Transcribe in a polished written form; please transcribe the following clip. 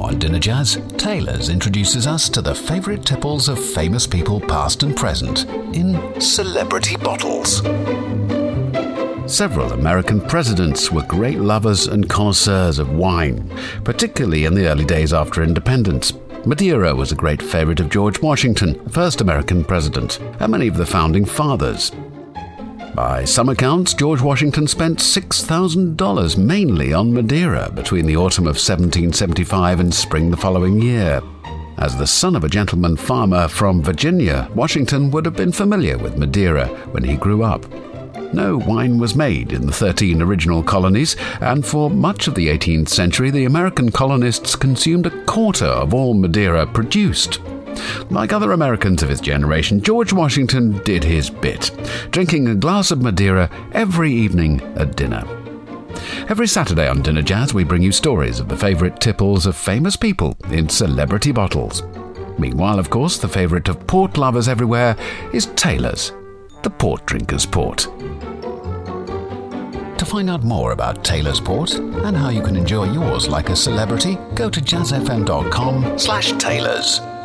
on Dinner Jazz, Taylor's introduces us to the favourite tipples of famous people past and present in Celebrity Bottles. Several American presidents were great lovers and connoisseurs of wine, particularly in the early days after independence. Madeira was a great favourite of George Washington, the first American president, and many of the founding fathers. By some accounts, George Washington spent $6,000 mainly on Madeira between the autumn of 1775 and spring the following year. As the son of a gentleman farmer from Virginia, Washington would have been familiar with Madeira when he grew up. No wine was made in the 13 original colonies, and for much of the 18th century, the American colonists consumed a quarter of all Madeira produced. Like other Americans of his generation, George Washington did his bit, drinking a glass of Madeira every evening at dinner. Every Saturday on Dinner Jazz, we bring you stories of the favourite tipples of famous people in Celebrity Bottles. Meanwhile, of course, the favourite of port lovers everywhere is Taylor's, the Port Drinker's Port. To find out more about Taylor's Port and how you can enjoy yours like a celebrity, go to jazzfm.com/Taylors.